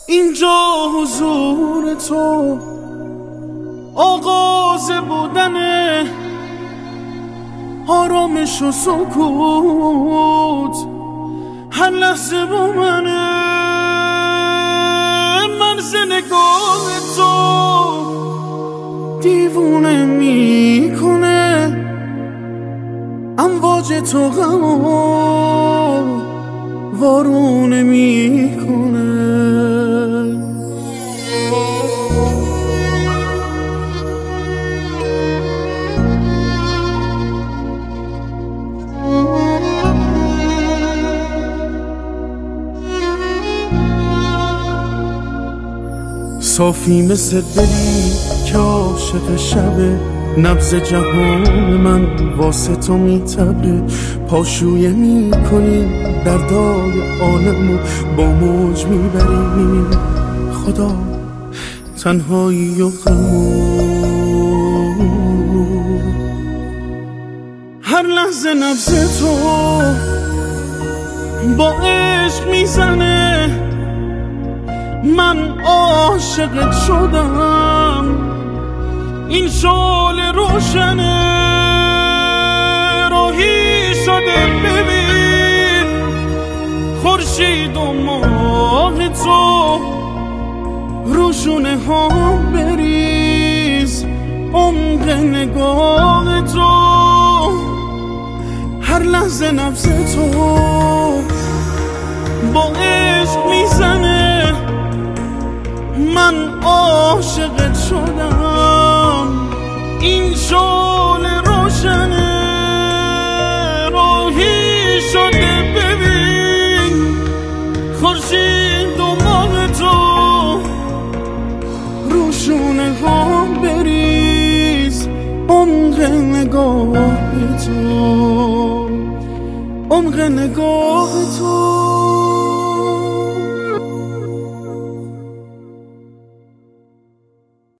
اینجا حضور تو آغاز بودنه، آرامش و سکوت هر لحظه با منه. مرز نگاه تو دیوونه میکنه، امواج تو غمو وارونه میکنه. صافی مثل دلی که عاشق شبه، نبض جهان من واسه تو میتبه. پاشویه میکنی دردای عالمو با موج میبری، خدا تنهایی و غمو. هر لحظه نبض تو با عشق میزنه، من عاشقت شدم. این شعله روشنه، راهی شده ببین خورشید و ماه تو. روشونه ها بریز عمق نگاه تو. هر لحظه نبض تو با عشق میزنه، من عاشقت شدم. این شعله روشنه، راهی شده ببین خورشید و ماه تو. روشونه ها بریز عمق نگاه تو، عمق نگاه تو.